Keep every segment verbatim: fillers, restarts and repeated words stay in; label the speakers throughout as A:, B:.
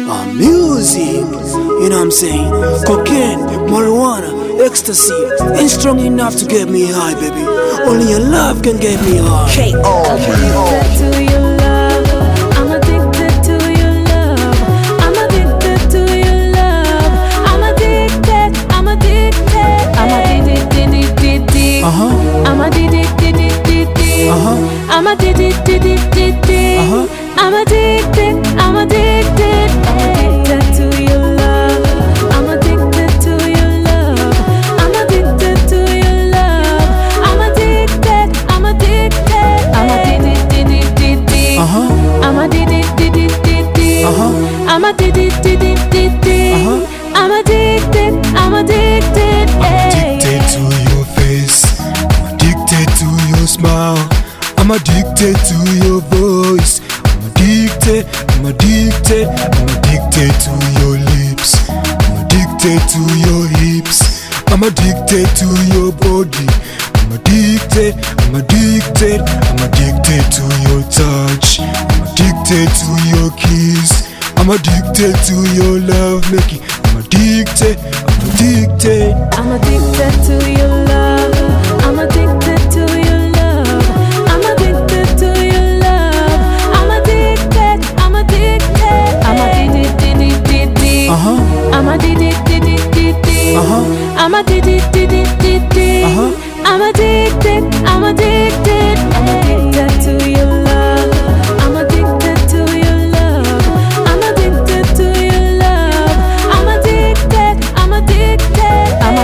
A: uh, music, you know what I'm saying? Cocaine, marijuana, ecstasy ain't strong enough to get me high, baby. Only your love can get me high.
B: K O
C: I'm addicted to your love. I'm addicted to your love. I'm addicted to your love. I'm addicted. I'm addicted. I'm addicted.
A: Uh huh.
C: I'm addicted.
A: Uh huh.
C: I'm addicted.
A: Uh huh.
C: I'm addicted. I'm addicted. I'm addicted to your love. I'm addicted to your love. I'm addicted to your love. I'm addicted. I'm addicted. I'm addicted.
A: Uh huh.
C: I'm addicted.
A: Uh huh.
C: I'm addicted.
A: Uh-huh.
C: I'm addicted. I'm addicted.
D: I'm addicted to your face. I'm addicted to your smile. I'm addicted to your voice. I'm addicted. I'm addicted. I'm addicted to your lips. I'm addicted to your hips. I'm addicted to your body. I'm addicted. I'm addicted. I'm addicted to your touch. I'm addicted to your kiss. I'm addicted to your love making. I'm addicted. I'm addicted.
C: I'm addicted to your love. I'm addicted to your love. I'm addicted to your love. I'm addicted. I'm addicted. I'm addicted.
A: Uh huh.
C: I'm addicted.
A: Uh huh.
C: I'm addicted.
A: Uh huh.
C: I'm addicted. I'm addicted. I'm addicted to your love. I'm addicted to your love. I'm addicted to your love. I'm addicted. I'm addicted. I'm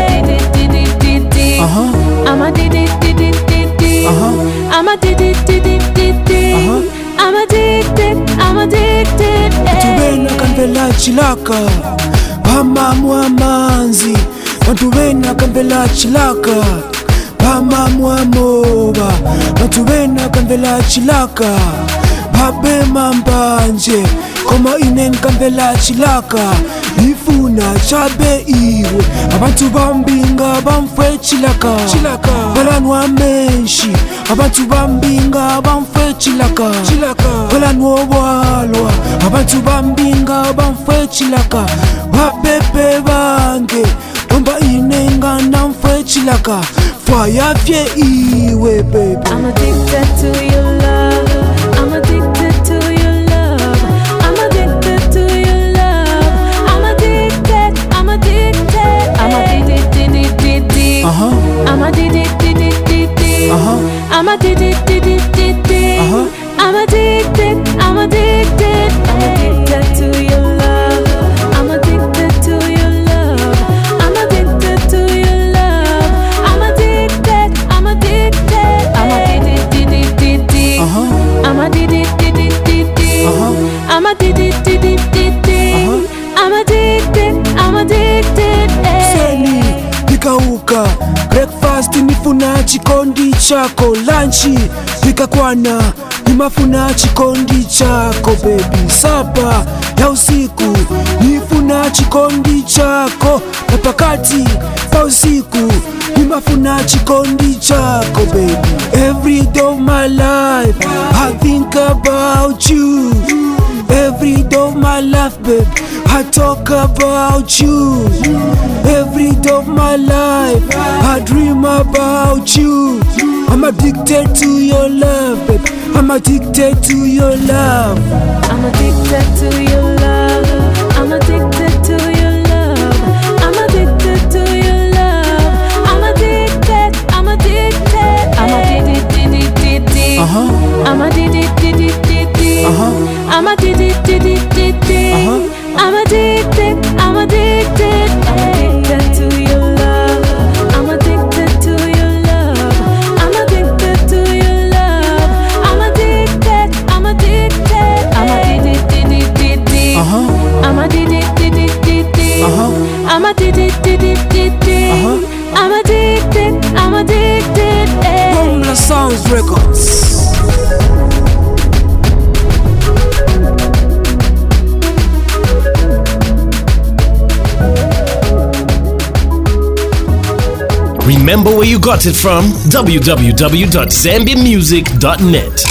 C: addicted.
A: Uh huh.
C: I'm addicted.
A: Uh huh.
C: I'm addicted.
A: Uh-huh.
C: I'm addicted. I'm addicted.
A: Tubena kanvela chilaka Bama mwamanzi Tubena kanvela chilaka Bama mwamoba Tubena kanvela chilaka Babe mambanje Koma inen kanvela chilaka Ifuna chabe iwe Abantu bambinga bamfwe chilaka Chilaka Balanwa menshi Abantu bambinga bamfwe chilaka Chilaka Balanwa walwa Abantu bambinga bamfwe chilaka Wapepe bange Bomba inenga namfwe chilaka Fire fye iwe baby.
C: I'm addicted to your love. I'm addicted to your love. I'm addicted to your love. I'm addicted. I'm addicted. I'm addicted.
A: Uh huh.
C: I'm addicted.
A: Uh huh.
C: I'm addicted.
A: Uh huh.
C: I'm addicted. I'm addicted. I'm addicted to your love. I'm addicted to your love. I'm addicted to your love. I'm addicted. I'm addicted. I'm addicted.
A: Uh huh.
C: I'm addicted.
A: Uh huh.
C: I'm addicted.
A: Uh-huh.
C: I'm addicted. I'm addicted.
A: Seni nikauka breakfast nifuna chikondi chako, lunchi nikakwana nimafuna chikondi chako baby, sapa ya usiku nifuna chikondi chako, na pakati pa usiku nimafuna chikondi chako baby. Every day of my life I think about you. Every day of my life, babe, I talk about you. Every day of my life, I dream about you. I'm addicted to your love, babe. I'm addicted to your love.
C: I'm addicted to your love. I'm addicted to your love. I'm addicted to your love. I'm addicted. I'm addicted. I'm addicted.
A: Uh huh.
C: I'm addicted.
A: Uh huh.
C: I'm addicted.
A: Uh-huh.
C: I'm addicted. I'm addicted. I'm addicted to your love. I'm addicted to your love. I'm addicted to your love. I'm addicted. I'm addicted. I'm addicted.
A: Uh-huh.
C: I'm addicted.
A: Uh-huh.
C: I'm addicted.
A: Uh-huh.
C: I'm addicted. I'm addicted.
A: Formula Sounds Records.
E: Remember where you got it from? w w w dot zambia music dot net.